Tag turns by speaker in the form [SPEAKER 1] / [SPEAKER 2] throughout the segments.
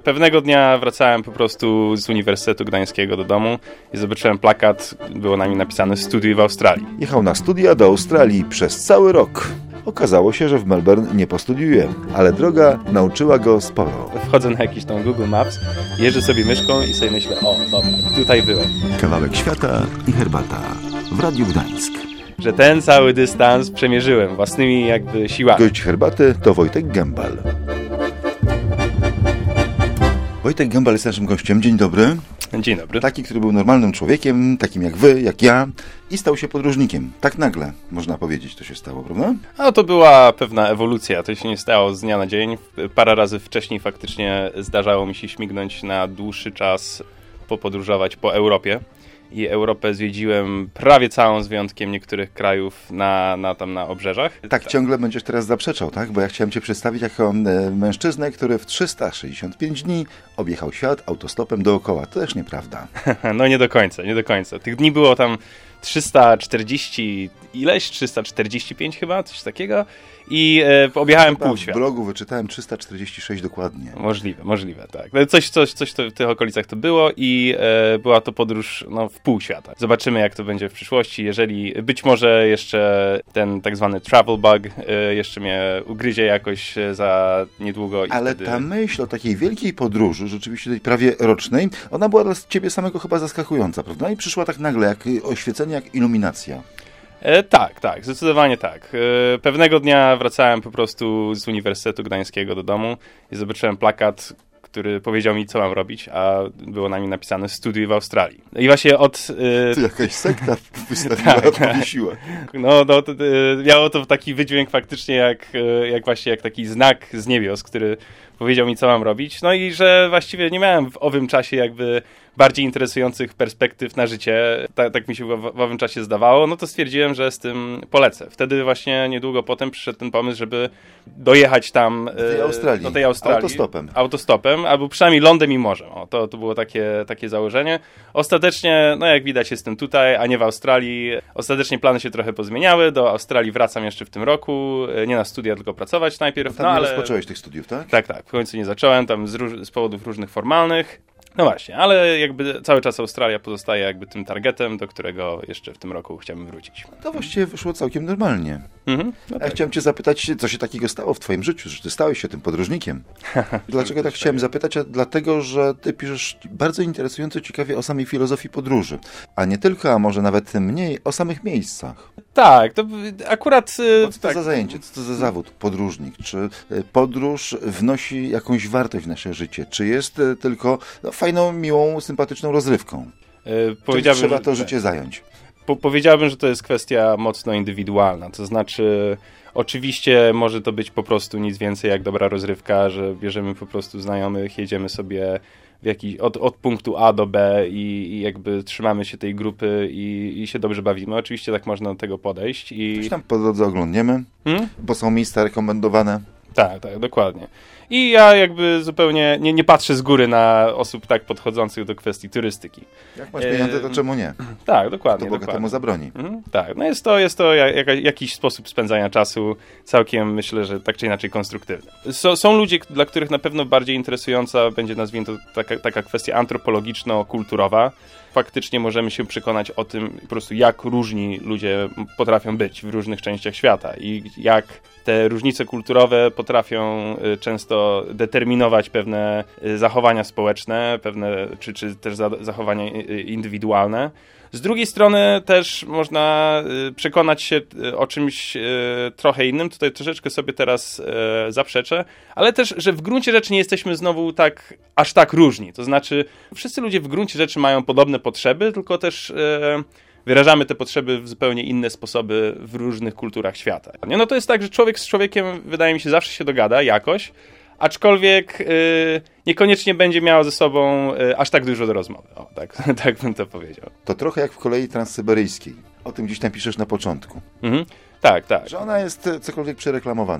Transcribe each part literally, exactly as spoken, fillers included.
[SPEAKER 1] Pewnego dnia wracałem po prostu z Uniwersytetu Gdańskiego do domu i zobaczyłem plakat, było na nim napisane studiuj w Australii.
[SPEAKER 2] Jechał na studia do Australii przez cały rok. Okazało się, że w Melbourne nie postudiuje, ale droga nauczyła go sporo.
[SPEAKER 1] Wchodzę na jakiś tam Google Maps, jeżdżę sobie myszką i sobie myślę, o dobra, tutaj byłem.
[SPEAKER 2] Kawałek świata i herbata w Radiu Gdańsk.
[SPEAKER 1] Że ten cały dystans przemierzyłem własnymi jakby siłami.
[SPEAKER 2] Gość herbaty to Wojtek Gembal. Wojtek Gembal jest naszym gościem. Dzień dobry.
[SPEAKER 1] Dzień dobry.
[SPEAKER 2] Taki, który był normalnym człowiekiem, takim jak wy, jak ja i stał się podróżnikiem. Tak nagle, można powiedzieć, to się stało, prawda?
[SPEAKER 1] A to była pewna ewolucja. To się nie stało z dnia na dzień. Parę razy wcześniej faktycznie zdarzało mi się śmignąć na dłuższy czas, popodróżować po Europie. I Europę zwiedziłem prawie całą, z wyjątkiem niektórych krajów na, na, tam na obrzeżach.
[SPEAKER 2] Tak, tak, ciągle będziesz teraz zaprzeczał, tak? Bo ja chciałem cię przedstawić jako e, mężczyznę, który w trzysta sześćdziesiąt pięć dni objechał świat autostopem dookoła. To też nieprawda.
[SPEAKER 1] No nie do końca, nie do końca. Tych dni było tam trzysta czterdzieści ileś, trzysta czterdzieści pięć chyba, coś takiego. I e, objechałem
[SPEAKER 2] Chyba
[SPEAKER 1] pół
[SPEAKER 2] w
[SPEAKER 1] świata.
[SPEAKER 2] W blogu wyczytałem trzysta czterdzieści sześć dokładnie.
[SPEAKER 1] Możliwe, możliwe, tak. No coś, coś, coś to w tych okolicach to było i e, była to podróż no, w pół świata. Zobaczymy, jak to będzie w przyszłości. Jeżeli być może jeszcze ten tak zwany travel bug e, jeszcze mnie ugryzie jakoś za niedługo. I
[SPEAKER 2] Ale
[SPEAKER 1] wtedy...
[SPEAKER 2] ta myśl o takiej wielkiej podróży, rzeczywiście tej prawie rocznej, ona była dla ciebie samego chyba zaskakująca, prawda? I przyszła tak nagle, jak oświecenie, jak iluminacja.
[SPEAKER 1] E, tak, tak, zdecydowanie tak. E, pewnego dnia wracałem po prostu z Uniwersytetu Gdańskiego do domu i zobaczyłem plakat, który powiedział mi, co mam robić, a było na nim napisane studiuj w Australii. I właśnie od... E,
[SPEAKER 2] to jakaś sekta wystawiła,
[SPEAKER 1] tak,
[SPEAKER 2] powiesiła.
[SPEAKER 1] No, no to, e, miało to taki wydźwięk faktycznie jak, e, jak właśnie jak taki znak z niebios, który powiedział mi, co mam robić. No i że właściwie nie miałem w owym czasie jakby bardziej interesujących perspektyw na życie, tak, tak mi się w, w owym czasie zdawało, no to stwierdziłem, że z tym polecę. Wtedy właśnie niedługo potem przyszedł ten pomysł, żeby dojechać tam
[SPEAKER 2] do tej Australii,
[SPEAKER 1] do tej Australii
[SPEAKER 2] autostopem.
[SPEAKER 1] autostopem, albo przynajmniej lądem i morzem. O, to, to było takie, takie założenie. Ostatecznie, no jak widać, jestem tutaj, a nie w Australii. Ostatecznie plany się trochę pozmieniały. Do Australii wracam jeszcze w tym roku. Nie na studia, tylko pracować najpierw.
[SPEAKER 2] No tam
[SPEAKER 1] no,
[SPEAKER 2] nie
[SPEAKER 1] ale...
[SPEAKER 2] rozpocząłeś tych studiów, tak?
[SPEAKER 1] Tak, tak. W końcu nie zacząłem, tam z, róż- z powodów różnych formalnych. No właśnie, ale jakby cały czas Australia pozostaje jakby tym targetem, do którego jeszcze w tym roku chciałbym wrócić.
[SPEAKER 2] To właściwie wyszło całkiem normalnie.
[SPEAKER 1] Mhm. No
[SPEAKER 2] Ja
[SPEAKER 1] tak.
[SPEAKER 2] chciałem cię zapytać, co się takiego stało w twoim życiu, że ty stałeś się tym podróżnikiem. Dlaczego tak chciałem zapytać? A dlatego, że ty piszesz bardzo interesująco, ciekawie o samej filozofii podróży. A nie tylko, a może nawet mniej, o samych miejscach.
[SPEAKER 1] Tak, to akurat...
[SPEAKER 2] Co to
[SPEAKER 1] tak.
[SPEAKER 2] za zajęcie, co to za zawód, podróżnik? Czy podróż wnosi jakąś wartość w nasze życie? Czy jest tylko no, fajną, miłą, sympatyczną rozrywką?
[SPEAKER 1] Yy,
[SPEAKER 2] Czy trzeba to życie zająć?
[SPEAKER 1] Po, powiedziałbym, że to jest kwestia mocno indywidualna, to znaczy oczywiście może to być po prostu nic więcej jak dobra rozrywka, że bierzemy po prostu znajomych, jedziemy sobie w jakiś, od, od punktu A do B i, i jakby trzymamy się tej grupy i, i się dobrze bawimy. Oczywiście tak można do tego podejść. I...
[SPEAKER 2] Coś tam po drodze oglądniemy,
[SPEAKER 1] Hmm?
[SPEAKER 2] bo są miejsca rekomendowane.
[SPEAKER 1] Tak, tak, dokładnie. I ja jakby zupełnie nie, nie patrzę z góry na osób tak podchodzących do kwestii turystyki.
[SPEAKER 2] Jak masz pieniądze, to czemu nie?
[SPEAKER 1] Tak, dokładnie.
[SPEAKER 2] To bogatemu
[SPEAKER 1] dokładnie.
[SPEAKER 2] zabroni.
[SPEAKER 1] Mhm, tak, no jest to, jest to jak, jakiś sposób spędzania czasu, całkiem myślę, że tak czy inaczej konstruktywny. So, są ludzie, dla których na pewno bardziej interesująca będzie, nazwijmy to, taka, taka kwestia antropologiczno-kulturowa. Faktycznie możemy się przekonać o tym po prostu, jak różni ludzie potrafią być w różnych częściach świata i jak te różnice kulturowe potrafią często determinować pewne zachowania społeczne, pewne, czy, czy też zachowania indywidualne. Z drugiej strony też można przekonać się o czymś trochę innym, tutaj troszeczkę sobie teraz zaprzeczę, ale też, że w gruncie rzeczy nie jesteśmy znowu tak, aż tak różni. To znaczy, wszyscy ludzie w gruncie rzeczy mają podobne potrzeby, tylko też wyrażamy te potrzeby w zupełnie inne sposoby w różnych kulturach świata. No to jest tak, że człowiek z człowiekiem, wydaje mi się, zawsze się dogada jakoś, aczkolwiek yy, niekoniecznie będzie miał ze sobą yy, aż tak dużo do rozmowy. O, tak, tak bym to powiedział.
[SPEAKER 2] To trochę jak w kolei transsyberyjskiej. O tym gdzieś tam piszesz na początku.
[SPEAKER 1] Mhm. Tak, tak.
[SPEAKER 2] Że ona jest cokolwiek przereklamowana.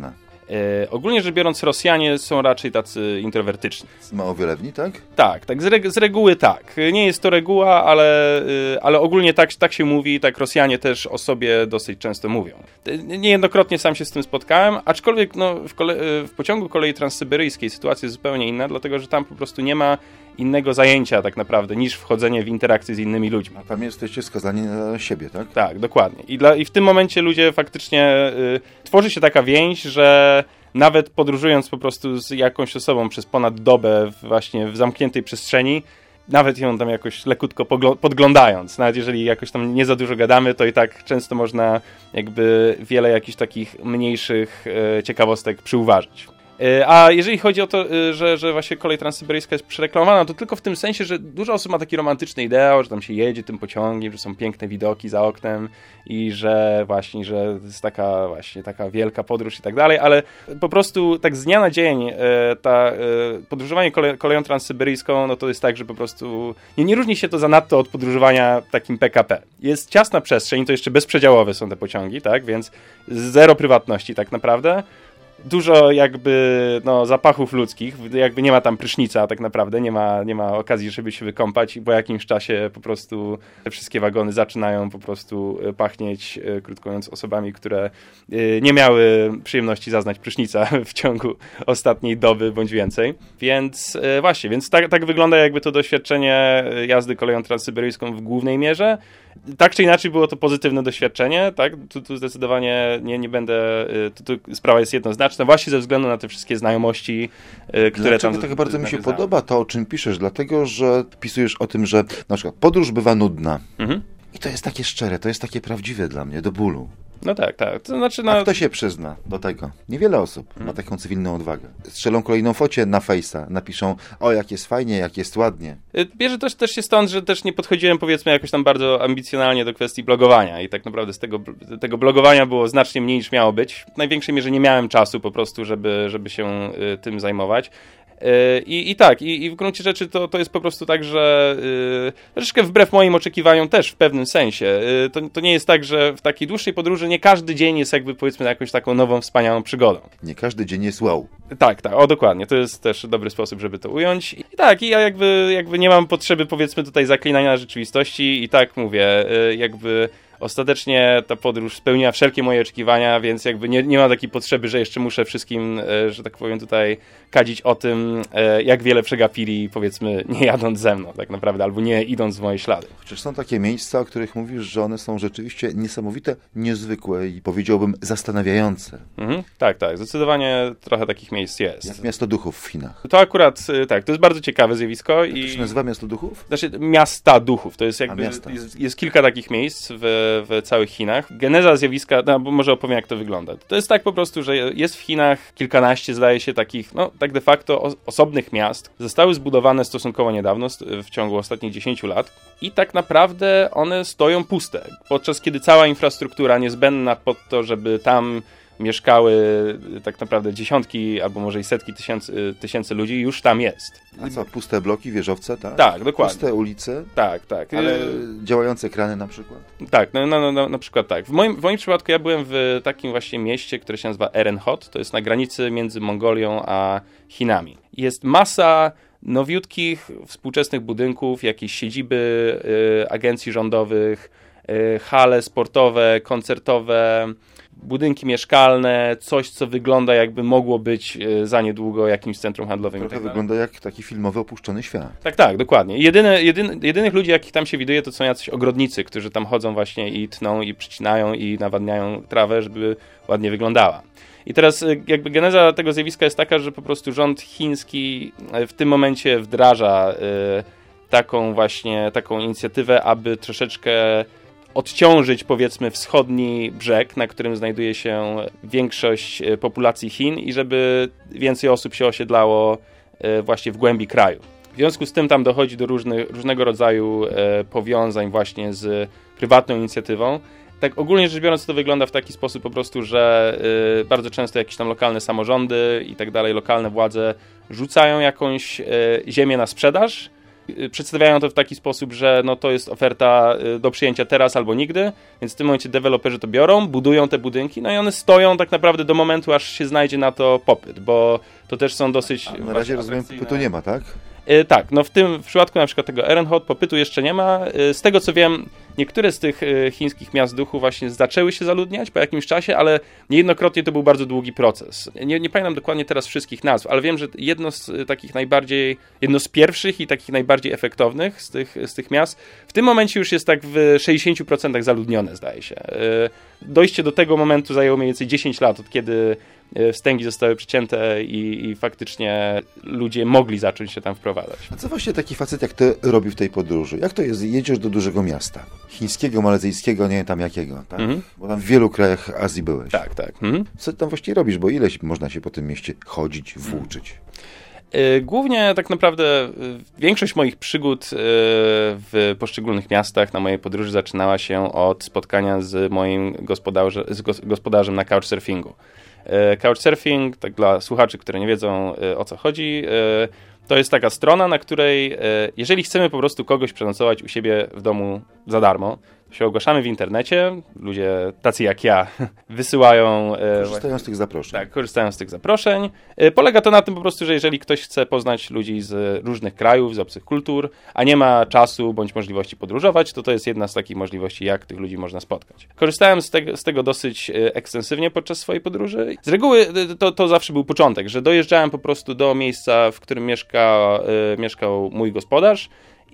[SPEAKER 1] E, ogólnie rzecz biorąc, Rosjanie są raczej tacy introwertyczni.
[SPEAKER 2] Mało wylewni, tak?
[SPEAKER 1] Tak, tak z, reg- z reguły tak. Nie jest to reguła, ale, y, ale ogólnie tak, tak się mówi, tak Rosjanie też o sobie dosyć często mówią. Niejednokrotnie sam się z tym spotkałem, aczkolwiek no, w, kole- w pociągu kolei transsyberyjskiej sytuacja jest zupełnie inna, dlatego że tam po prostu nie ma innego zajęcia tak naprawdę niż wchodzenie w interakcję z innymi ludźmi.
[SPEAKER 2] A tam jesteście skazani na siebie, tak?
[SPEAKER 1] Tak, dokładnie. I, dla, i w tym momencie ludzie faktycznie y, tworzy się taka więź, że nawet podróżując po prostu z jakąś osobą przez ponad dobę właśnie w zamkniętej przestrzeni, nawet ją tam jakoś lekutko pogl- podglądając, nawet jeżeli jakoś tam nie za dużo gadamy, to i tak często można jakby wiele jakichś takich mniejszych y, ciekawostek przyuważyć. A jeżeli chodzi o to, że, że właśnie kolej transsyberyjska jest przereklamowana, to tylko w tym sensie, że dużo osób ma taki romantyczny ideał, że tam się jedzie tym pociągiem, że są piękne widoki za oknem i że właśnie, że jest taka właśnie taka wielka podróż i tak dalej, ale po prostu tak z dnia na dzień ta podróżowanie kole, koleją transsyberyjską, no to jest tak, że po prostu nie, nie różni się to zanadto od podróżowania takim P K P. Jest ciasna przestrzeń, to jeszcze bezprzedziałowe są te pociągi, tak, więc zero prywatności tak naprawdę. Dużo jakby no, zapachów ludzkich, jakby nie ma tam prysznica tak naprawdę, nie ma, nie ma okazji, żeby się wykąpać i po jakimś czasie po prostu te wszystkie wagony zaczynają po prostu pachnieć, krótko mówiąc, osobami, które nie miały przyjemności zaznać prysznica w ciągu ostatniej doby bądź więcej. Więc właśnie, więc tak, tak wygląda jakby to doświadczenie jazdy koleją transsyberyjską w głównej mierze. Tak czy inaczej było to pozytywne doświadczenie, tak? Tu, tu zdecydowanie nie, nie będę, tu, tu sprawa jest jednoznaczna, właśnie ze względu na te wszystkie znajomości, które
[SPEAKER 2] Dlaczego
[SPEAKER 1] tam...
[SPEAKER 2] tak bardzo mi się podoba to, o czym piszesz, dlatego, że pisujesz o tym, że na przykład podróż bywa nudna. Mhm. I to jest takie szczere, to jest takie prawdziwe dla mnie, do bólu.
[SPEAKER 1] No tak, tak. To znaczy, no...
[SPEAKER 2] A kto się przyzna do tego? Niewiele osób hmm. ma taką cywilną odwagę. Strzelą kolejną focie na Face'a, napiszą, o jak jest fajnie, jak jest ładnie.
[SPEAKER 1] Bierze też, też się stąd, że też nie podchodziłem powiedzmy jakoś tam bardzo ambicjonalnie do kwestii blogowania i tak naprawdę z tego, tego blogowania było znacznie mniej niż miało być. W największej mierze nie miałem czasu po prostu, żeby, żeby się y, tym zajmować. I, I tak, i, i w gruncie rzeczy to, to jest po prostu tak, że yy, troszeczkę wbrew moim oczekiwaniom też w pewnym sensie. Yy, to, to nie jest tak, że w takiej dłuższej podróży nie każdy dzień jest jakby powiedzmy jakąś taką nową, wspaniałą przygodą.
[SPEAKER 2] Nie każdy dzień jest wow.
[SPEAKER 1] Tak, tak, o dokładnie, to jest też dobry sposób, żeby to ująć. I tak, i ja jakby, jakby nie mam potrzeby powiedzmy tutaj zaklinania rzeczywistości i tak mówię, yy, jakby... Ostatecznie ta podróż spełniła wszelkie moje oczekiwania, więc jakby nie, nie mam takiej potrzeby, że jeszcze muszę wszystkim, e, że tak powiem tutaj kadzić o tym, e, jak wiele przegapili, powiedzmy, nie jadąc ze mną tak naprawdę, albo nie idąc w moje ślady.
[SPEAKER 2] Chociaż są takie miejsca, o których mówisz, że one są rzeczywiście niesamowite, niezwykłe i powiedziałbym zastanawiające.
[SPEAKER 1] Mhm, tak, tak, zdecydowanie trochę takich miejsc jest.
[SPEAKER 2] Jak Miasto Duchów w Chinach.
[SPEAKER 1] To akurat, tak, to jest bardzo ciekawe zjawisko.
[SPEAKER 2] Jak
[SPEAKER 1] i
[SPEAKER 2] to się nazywa Miasto Duchów?
[SPEAKER 1] Znaczy Miasta Duchów, to jest jakby, jest, jest kilka takich miejsc w w całych Chinach. Geneza zjawiska, no bo może opowiem jak to wygląda. To jest tak po prostu, że jest w Chinach kilkanaście, zdaje się, takich, no tak de facto os- osobnych miast. Zostały zbudowane stosunkowo niedawno, w ciągu ostatnich dziesięciu lat i tak naprawdę one stoją puste, podczas kiedy cała infrastruktura niezbędna pod to, żeby tam mieszkały tak naprawdę dziesiątki albo może i setki tysięcy, tysięcy ludzi, już tam jest.
[SPEAKER 2] A co, puste bloki, wieżowce, tak?
[SPEAKER 1] Tak, dokładnie.
[SPEAKER 2] Puste ulice?
[SPEAKER 1] Tak, tak.
[SPEAKER 2] Ale działające krany na przykład?
[SPEAKER 1] Tak, no, no, no, na przykład tak. W moim, w moim przypadku ja byłem w takim właśnie mieście, które się nazywa Erenhot, to jest na granicy między Mongolią a Chinami. Jest masa nowiutkich, współczesnych budynków, jakieś siedziby y, agencji rządowych, y, hale sportowe, koncertowe, budynki mieszkalne, coś, co wygląda jakby mogło być e, za niedługo jakimś centrum handlowym.
[SPEAKER 2] Trochę
[SPEAKER 1] i tak
[SPEAKER 2] wygląda jak taki filmowy opuszczony świat.
[SPEAKER 1] Tak, tak, dokładnie. Jedyne, jedyny, jedynych ludzi, jakich tam się widuje, to są jacyś ogrodnicy, którzy tam chodzą właśnie i tną, i przycinają, i nawadniają trawę, żeby ładnie wyglądała. I teraz jakby geneza tego zjawiska jest taka, że po prostu rząd chiński w tym momencie wdraża y, taką właśnie, taką inicjatywę, aby troszeczkę odciążyć, powiedzmy, wschodni brzeg, na którym znajduje się większość populacji Chin i żeby więcej osób się osiedlało właśnie w głębi kraju. W związku z tym tam dochodzi do różnych, różnego rodzaju powiązań właśnie z prywatną inicjatywą. Tak ogólnie rzecz biorąc to wygląda w taki sposób po prostu, że bardzo często jakieś tam lokalne samorządy i tak dalej, lokalne władze rzucają jakąś ziemię na sprzedaż Przedstawiają to w taki sposób, że no to jest oferta do przyjęcia teraz albo nigdy, więc w tym momencie deweloperzy to biorą, budują te budynki, no i one stoją tak naprawdę do momentu, aż się znajdzie na to popyt, bo to też są dosyć...
[SPEAKER 2] A na razie rozumiem, popytu nie ma, tak?
[SPEAKER 1] Yy, tak, no w tym w przypadku na przykład tego Ehrenhot popytu jeszcze nie ma. Yy, z tego co wiem, niektóre z tych yy, chińskich miast duchu właśnie zaczęły się zaludniać po jakimś czasie, ale niejednokrotnie to był bardzo długi proces. Nie, nie pamiętam dokładnie teraz wszystkich nazw, ale wiem, że jedno z yy, takich najbardziej, jedno z pierwszych i takich najbardziej efektownych z tych, z tych miast w tym momencie już jest tak w sześćdziesiąt procent zaludnione, zdaje się. Yy, dojście do tego momentu zajęło mniej więcej dziesięć lat, od kiedy wstęgi zostały przycięte i, i faktycznie ludzie mogli zacząć się tam wprowadzać.
[SPEAKER 2] A co właśnie taki facet jak ty robi w tej podróży? Jak to jest? Jedziesz do dużego miasta. Chińskiego, malezyjskiego, nie wiem tam jakiego, tak? Mhm. Bo tam w wielu krajach Azji byłeś.
[SPEAKER 1] Tak, tak. Mhm.
[SPEAKER 2] Co tam właściwie robisz? Bo ileś można się po tym mieście chodzić, włóczyć?
[SPEAKER 1] Głównie tak naprawdę większość moich przygód w poszczególnych miastach na mojej podróży zaczynała się od spotkania z moim gospodarzem, z gospodarzem na couchsurfingu. Couchsurfing, tak dla słuchaczy, które nie wiedzą o co chodzi, to jest taka strona, na której jeżeli chcemy po prostu kogoś przenocować u siebie w domu za darmo, się ogłaszamy w internecie, ludzie tacy jak ja wysyłają...
[SPEAKER 2] Korzystają z tych zaproszeń.
[SPEAKER 1] Tak, korzystają z tych zaproszeń. Polega to na tym po prostu, że jeżeli ktoś chce poznać ludzi z różnych krajów, z obcych kultur, a nie ma czasu bądź możliwości podróżować, to to jest jedna z takich możliwości, jak tych ludzi można spotkać. Korzystałem z tego, z tego dosyć ekstensywnie podczas swojej podróży. Z reguły to, to zawsze był początek, że dojeżdżałem po prostu do miejsca, w którym mieszka, mieszkał mój gospodarz,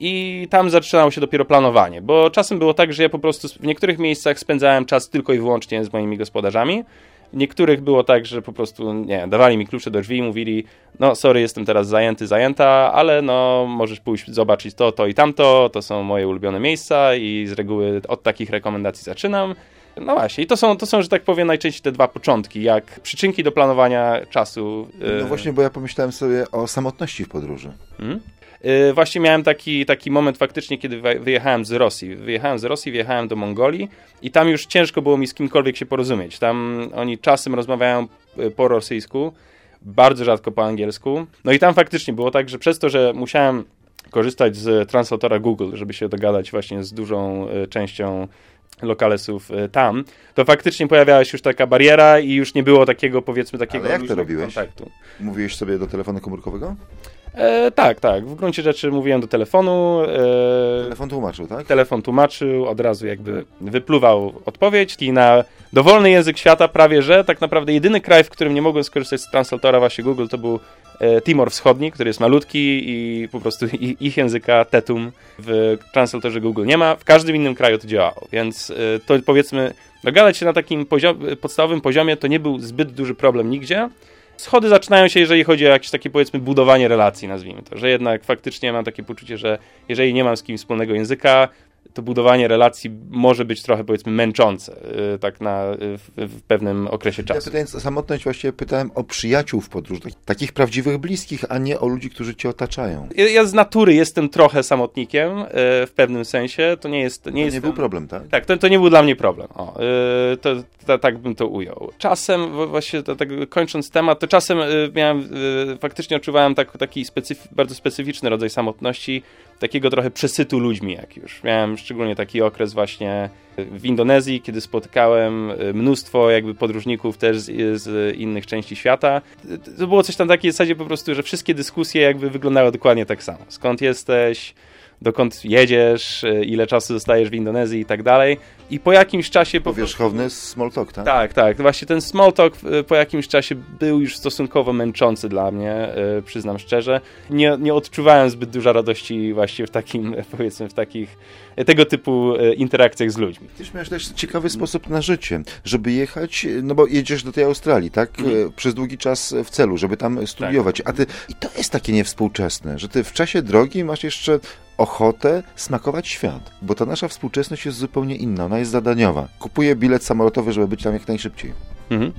[SPEAKER 1] i tam zaczynało się dopiero planowanie, bo czasem było tak, że ja po prostu w niektórych miejscach spędzałem czas tylko i wyłącznie z moimi gospodarzami. W niektórych było tak, że po prostu, nie wiem, dawali mi klucze do drzwi i mówili, no sorry, jestem teraz zajęty, zajęta, ale no możesz pójść zobaczyć to, to i tamto, to są moje ulubione miejsca i z reguły od takich rekomendacji zaczynam. No właśnie, i to są, to są, że tak powiem, najczęściej te dwa początki, jak przyczynki do planowania czasu.
[SPEAKER 2] No właśnie, bo ja pomyślałem sobie o samotności w podróży. Hmm?
[SPEAKER 1] Yy, właśnie miałem taki, taki moment faktycznie, kiedy wyjechałem z Rosji. Wyjechałem z Rosji, wyjechałem do Mongolii i tam już ciężko było mi z kimkolwiek się porozumieć. Tam oni czasem rozmawiają po rosyjsku, bardzo rzadko po angielsku. No i tam faktycznie było tak, że przez to, że musiałem korzystać z translatora Google, żeby się dogadać właśnie z dużą y, częścią lokalesów y, tam, to faktycznie pojawiała się już taka bariera i już nie było takiego, powiedzmy, takiego...
[SPEAKER 2] Ale jak to robiłeś?
[SPEAKER 1] Kontaktu.
[SPEAKER 2] Mówiłeś sobie do telefonu komórkowego?
[SPEAKER 1] E, tak, tak. W gruncie rzeczy mówiłem do telefonu. E,
[SPEAKER 2] telefon tłumaczył, tak?
[SPEAKER 1] Telefon tłumaczył, od razu jakby wypluwał odpowiedź i na dowolny język świata prawie, że tak naprawdę jedyny kraj, w którym nie mogłem skorzystać z translatora właśnie Google, to był e, Timor Wschodni, który jest malutki i po prostu i, ich języka Tetum w translatorze Google nie ma. W każdym innym kraju to działało, więc e, to powiedzmy dogadać się na takim poziom, podstawowym poziomie to nie był zbyt duży problem nigdzie. Schody zaczynają się, jeżeli chodzi o jakieś takie, powiedzmy, budowanie relacji, nazwijmy to, że jednak faktycznie mam takie poczucie, że jeżeli nie mam z kimś wspólnego języka, to budowanie relacji może być trochę, powiedzmy, męczące, yy, tak na, yy, w, w pewnym okresie czasu.
[SPEAKER 2] Ja pytając o samotność, właściwie pytałem o przyjaciół w podróży, tak, takich prawdziwych bliskich, a nie o ludzi, którzy cię otaczają.
[SPEAKER 1] Ja, ja z natury jestem trochę samotnikiem, yy, w pewnym sensie, to nie jest... Nie,
[SPEAKER 2] to
[SPEAKER 1] jest
[SPEAKER 2] nie był problem, tak?
[SPEAKER 1] Tak, to, to nie był dla mnie problem, o, yy, to, to, tak bym to ujął. Czasem, właśnie to, tak kończąc temat, to czasem yy, miałem, yy, faktycznie odczuwałem tak, taki specyf- bardzo specyficzny rodzaj samotności, takiego trochę przesytu ludźmi, jak już. Miałem szczególnie taki okres właśnie w Indonezji, kiedy spotykałem mnóstwo jakby podróżników też z, z innych części świata. To było coś tam takiej zasadzie po prostu, że wszystkie dyskusje jakby wyglądały dokładnie tak samo. Skąd jesteś? Dokąd jedziesz, ile czasu zostajesz w Indonezji i tak dalej. I po jakimś czasie...
[SPEAKER 2] Powierzchowny small talk, tak?
[SPEAKER 1] Tak, tak. Właśnie ten small talk po jakimś czasie był już stosunkowo męczący dla mnie, przyznam szczerze. Nie, nie odczuwałem zbyt dużo radości właśnie w takim, powiedzmy, w takich tego typu interakcjach z ludźmi.
[SPEAKER 2] Tyś miałeś też ciekawy sposób na życie, żeby jechać, no bo jedziesz do tej Australii, tak? Mm. Przez długi czas w celu, żeby tam studiować. Tak. A ty, i to jest takie niewspółczesne, że ty w czasie drogi masz jeszcze ochotę smakować świat, bo ta nasza współczesność jest zupełnie inna, ona jest zadaniowa. Kupuję bilet samolotowy, żeby być tam jak najszybciej. Mhm.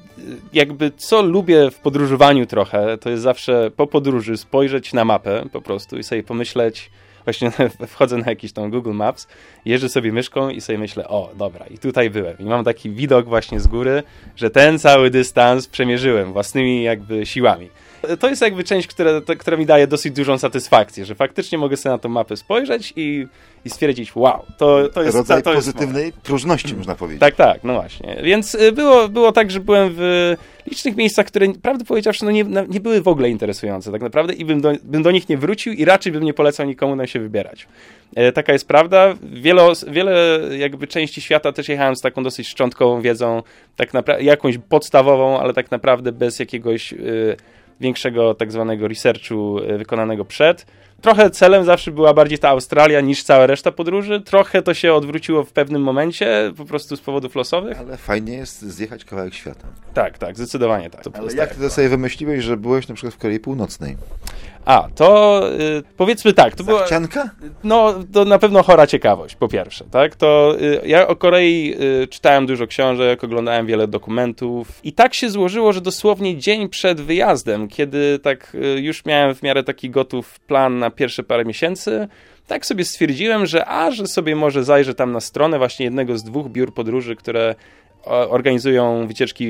[SPEAKER 1] Jakby co lubię w podróżowaniu trochę, to jest zawsze po podróży spojrzeć na mapę po prostu i sobie pomyśleć, właśnie wchodzę na jakiś tam Google Maps, jeżdżę sobie myszką i sobie myślę, o dobra, i tutaj byłem. I mam taki widok właśnie z góry, że ten cały dystans przemierzyłem własnymi jakby siłami. To jest jakby część, która, to, która mi daje dosyć dużą satysfakcję, że faktycznie mogę sobie na tą mapę spojrzeć i, i stwierdzić, wow, to, to jest...
[SPEAKER 2] Rodzaj
[SPEAKER 1] to, to
[SPEAKER 2] pozytywnej
[SPEAKER 1] jest
[SPEAKER 2] próżności, można powiedzieć.
[SPEAKER 1] Tak, tak, no właśnie. Więc było, było tak, że byłem w licznych miejscach, które, prawdę powiedziawszy, no nie, nie były w ogóle interesujące tak naprawdę i bym do, bym do nich nie wrócił i raczej bym nie polecał nikomu nam się wybierać. E, taka jest prawda. Wiele, wiele jakby części świata też jechałem z taką dosyć szczątkową wiedzą, tak naprawdę jakąś podstawową, ale tak naprawdę bez jakiegoś y, większego tak zwanego researchu y, wykonanego przed. Trochę celem zawsze była bardziej ta Australia niż cała reszta podróży. Trochę to się odwróciło w pewnym momencie, po prostu z powodów losowych.
[SPEAKER 2] Ale fajnie jest zjechać kawałek świata.
[SPEAKER 1] Tak, tak, zdecydowanie tak. To
[SPEAKER 2] Ale jak ty to sobie wymyśliłeś, że byłeś na przykład w Korei Północnej?
[SPEAKER 1] A, to y, powiedzmy tak. To była,
[SPEAKER 2] Zachcianka?
[SPEAKER 1] no, to na pewno chora ciekawość, po pierwsze, tak? To y, ja o Korei y, czytałem dużo książek, oglądałem wiele dokumentów i tak się złożyło, że dosłownie dzień przed wyjazdem, kiedy tak y, już miałem w miarę taki gotów plan na pierwsze parę miesięcy, tak sobie stwierdziłem, że a, że sobie może zajrzę tam na stronę właśnie jednego z dwóch biur podróży, które organizują wycieczki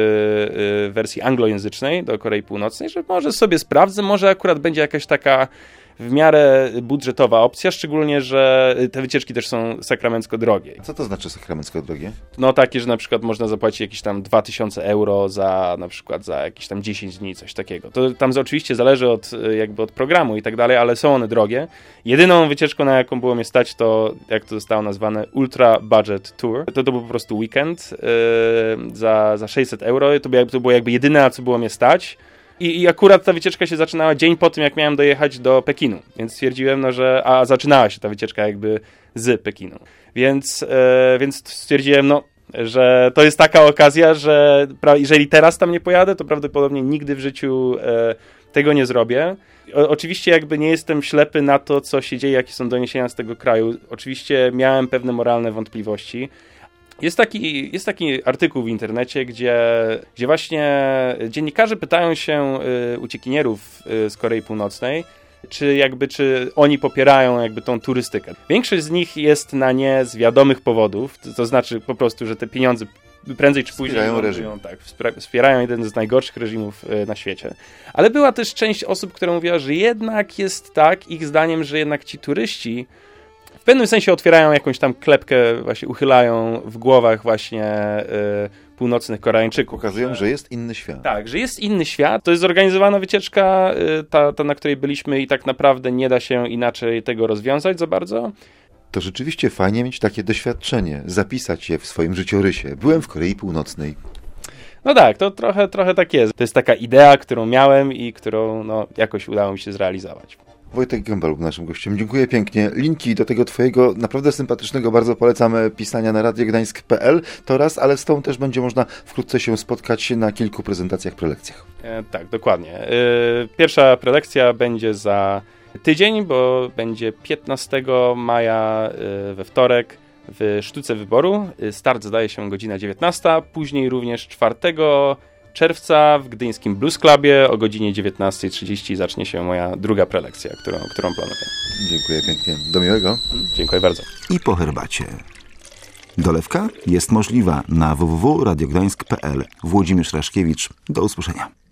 [SPEAKER 1] w wersji anglojęzycznej do Korei Północnej, że może sobie sprawdzę, może akurat będzie jakaś taka w miarę budżetowa opcja, szczególnie, że te wycieczki też są sakramencko drogie.
[SPEAKER 2] Co to znaczy sakramencko drogie?
[SPEAKER 1] No takie, że na przykład można zapłacić jakieś tam dwa tysiące euro za na przykład za jakieś tam dziesięć dni, coś takiego. To tam oczywiście zależy od jakby od programu i tak dalej, ale są one drogie. Jedyną wycieczką, na jaką było mnie stać, to jak to zostało nazwane Ultra Budget Tour. To, to był po prostu weekend yy, za, za sześćset euro. To, by, to było jakby jedyne, na co było mnie stać. I, I akurat ta wycieczka się zaczynała dzień po tym, jak miałem dojechać do Pekinu. Więc stwierdziłem, no, że... A zaczynała się ta wycieczka jakby z Pekinu. Więc, e, więc stwierdziłem, no, że to jest taka okazja, że pra, jeżeli teraz tam nie pojadę, to prawdopodobnie nigdy w życiu e, tego nie zrobię. O, oczywiście jakby nie jestem ślepy na to, co się dzieje, jakie są doniesienia z tego kraju. Oczywiście miałem pewne moralne wątpliwości. Jest taki, jest taki artykuł w internecie, gdzie, gdzie właśnie dziennikarze pytają się y, uciekinierów y, z Korei Północnej, czy jakby, czy oni popierają jakby tą turystykę. Większość z nich jest na nie z wiadomych powodów, to, to znaczy po prostu, że te pieniądze prędzej czy później
[SPEAKER 2] wspierają reżim.
[SPEAKER 1] Tak, wspierają jeden z najgorszych reżimów y, na świecie. Ale była też część osób, która mówiła, że jednak jest tak, ich zdaniem, że jednak ci turyści w pewnym sensie otwierają jakąś tam klepkę, właśnie uchylają w głowach właśnie y, północnych Koreańczyków.
[SPEAKER 2] Pokazują, że jest inny świat.
[SPEAKER 1] Tak, że jest inny świat. To jest zorganizowana wycieczka, y, ta, ta, na której byliśmy i tak naprawdę nie da się inaczej tego rozwiązać za bardzo.
[SPEAKER 2] To rzeczywiście fajnie mieć takie doświadczenie, zapisać je w swoim życiorysie. Byłem w Korei Północnej.
[SPEAKER 1] No tak, to trochę, trochę tak jest. To jest taka idea, którą miałem i którą no, jakoś udało mi się zrealizować.
[SPEAKER 2] Wojtek Gębel był naszym gościem. Dziękuję pięknie. Linki do tego twojego naprawdę sympatycznego, bardzo polecamy pisania na radio gdańsk kropka p l. To raz, ale z tą też będzie można wkrótce się spotkać na kilku prezentacjach, prelekcjach.
[SPEAKER 1] E, tak, dokładnie. E, pierwsza prelekcja będzie za tydzień, bo będzie piętnastego maja e, we wtorek w Sztuce Wyboru. Start zdaje się godzina dziewiętnasta, później również czwartego czerwca w gdyńskim Blues Clubie o godzinie dziewiętnasta trzydzieści zacznie się moja druga prelekcja, którą, którą planuję.
[SPEAKER 2] Dziękuję pięknie. Do miłego.
[SPEAKER 1] Dziękuję bardzo.
[SPEAKER 3] I po herbacie. Dolewka jest możliwa na w w w kropka radio gdańsk kropka p l. Włodzimierz Raszkiewicz. Do usłyszenia.